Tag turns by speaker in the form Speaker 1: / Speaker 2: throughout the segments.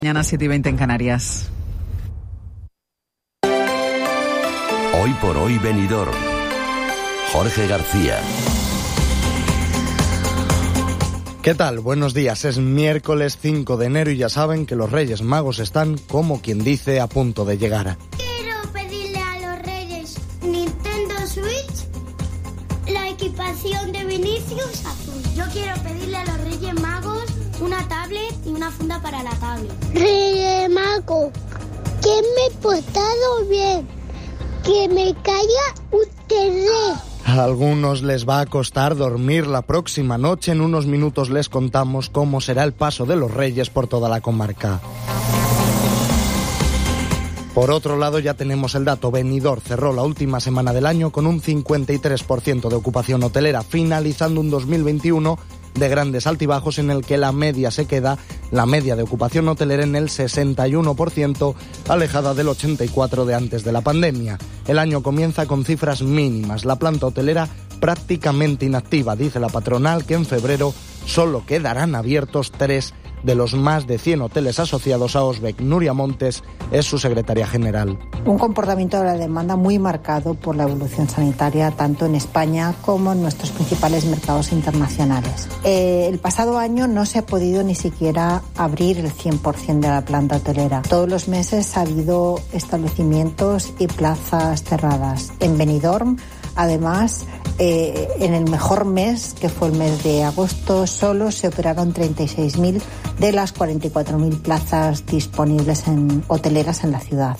Speaker 1: Mañana 7:20 en Canarias.
Speaker 2: Hoy por hoy Benidorm. Jorge García.
Speaker 3: ¿Qué tal? Buenos días. Es miércoles 5 de enero y ya saben que los Reyes Magos están, como quien dice, a punto de llegar.
Speaker 4: Quiero pedirle a los Reyes Nintendo Switch, la equipación de Vinicius azul. Yo quiero pedirle a los Reyes Magos una tablet y una funda para la tablet.
Speaker 5: Reyes Mago, que me he portado bien, que me caiga un terreno.
Speaker 3: A algunos les va a costar dormir la próxima noche. En unos minutos les contamos cómo será el paso de los Reyes por toda la comarca. Por otro lado, ya tenemos el dato. Benidorm cerró la última semana del año con un 53% de ocupación hotelera, finalizando un 2021 de grandes altibajos en el que la media de ocupación hotelera en el 61%, alejada del 84% de antes de la pandemia. El año comienza con cifras mínimas. La planta hotelera prácticamente inactiva. Dice la patronal que en febrero solo quedarán abiertos 3 de los más de 100 hoteles asociados a Osbec. Nuria Montes es su secretaria general.
Speaker 6: Un comportamiento de la demanda muy marcado por la evolución sanitaria tanto en España como en nuestros principales mercados internacionales. El pasado año no se ha podido ni siquiera abrir el 100% de la planta hotelera. Todos los meses ha habido establecimientos y plazas cerradas. En Benidorm, además, en el mejor mes, que fue el mes de agosto, solo se operaron 36.000 de las 44.000 plazas disponibles en hoteleras en la ciudad.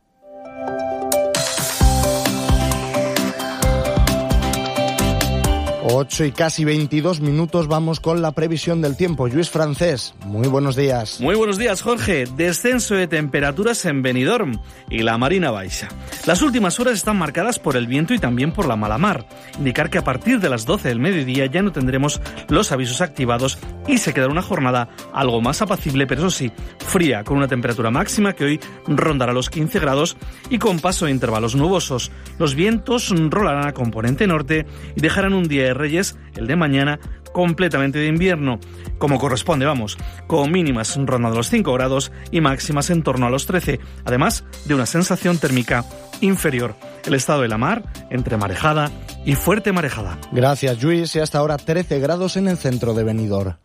Speaker 3: Ocho y casi 22 minutos, vamos con la previsión del tiempo. Lluís Francés, muy buenos días.
Speaker 7: Muy buenos días, Jorge. Descenso de temperaturas en Benidorm y la Marina Baixa. Las últimas horas están marcadas por el viento y también por la mala mar. Indicar que a partir de las 12 del mediodía ya no tendremos los avisos activados y se quedará una jornada algo más apacible, pero eso sí, fría, con una temperatura máxima que hoy rondará los 15 grados y con paso de intervalos nubosos. Los vientos rolarán a componente norte y dejarán un día de Reyes, el de mañana, completamente de invierno, como corresponde, con mínimas rondando los 5 grados y máximas en torno a los 13, además de una sensación térmica inferior. El estado de la mar, entre marejada y fuerte marejada.
Speaker 3: Gracias, Lluís, y hasta ahora 13 grados en el centro de Benidorm.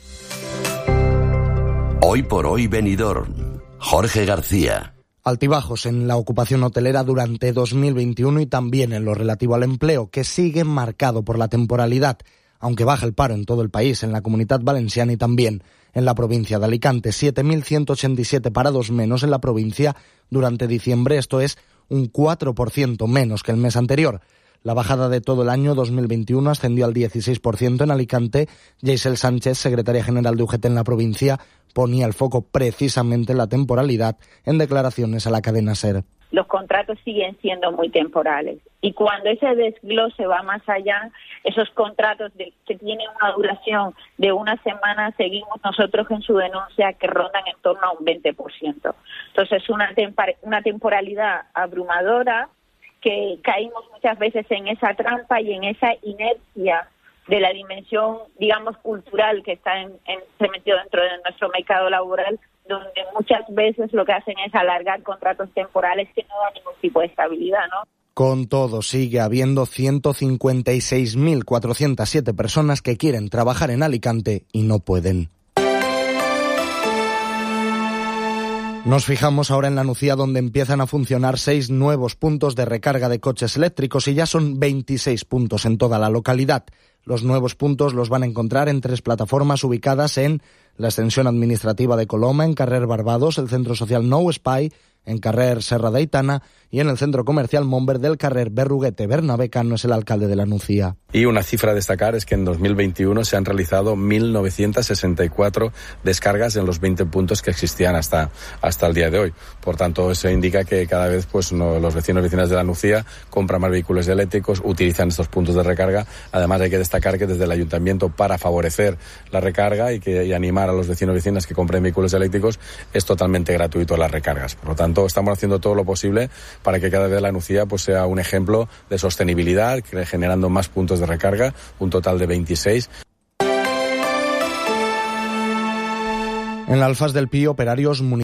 Speaker 2: Hoy por hoy Benidorm. Jorge García.
Speaker 3: Altibajos en la ocupación hotelera durante 2021 y también en lo relativo al empleo, que sigue marcado por la temporalidad, aunque baja el paro en todo el país, en la Comunitat Valenciana y también en la provincia de Alicante. 7.187 parados menos en la provincia durante diciembre, esto es un 4% menos que el mes anterior. La bajada de todo el año 2021 ascendió al 16% en Alicante. Geisel Sánchez, secretaria general de UGT en la provincia, ponía el foco precisamente en la temporalidad en declaraciones a la cadena SER.
Speaker 8: Los contratos siguen siendo muy temporales y cuando ese desglose va más allá, esos contratos que tienen una duración de una semana, seguimos nosotros en su denuncia que rondan en torno a un 20%. Entonces, una temporalidad abrumadora, que caímos muchas veces en esa trampa y en esa inercia de la dimensión, digamos, cultural que está se metió dentro de nuestro mercado laboral, donde muchas veces lo que hacen es alargar contratos temporales que no dan ningún tipo de estabilidad, ¿no?
Speaker 3: Con todo, sigue habiendo 156.407 personas que quieren trabajar en Alicante y no pueden. Nos fijamos ahora en la Nucía, donde empiezan a funcionar 6 nuevos puntos de recarga de coches eléctricos y ya son 26 puntos en toda la localidad. Los nuevos puntos los van a encontrar en 3 plataformas ubicadas en la extensión administrativa de Coloma, en Carrer Barbados, el centro social Nou Espai, en Carrer Serra d'Aitana y en el centro comercial Montbert del Carrer Berruguete. Bernabé Cano es el alcalde de la Nucía.
Speaker 9: Y una cifra a destacar es que en 2021 se han realizado 1.964 descargas en los 20 puntos que existían hasta el día de hoy. Por tanto, eso indica que cada vez los vecinos y vecinas de la Nucía compran más vehículos eléctricos, utilizan estos puntos de recarga. Además, hay que destacar que desde el ayuntamiento, para favorecer la recarga y animar a los vecinos y vecinas que compren vehículos eléctricos, es totalmente gratuito las recargas. Por lo tanto, estamos haciendo todo lo posible para que cada vez la Nucía sea un ejemplo de sostenibilidad, generando más puntos de recarga, un total de 26.
Speaker 3: En la Alfaz del Pi, operarios municipales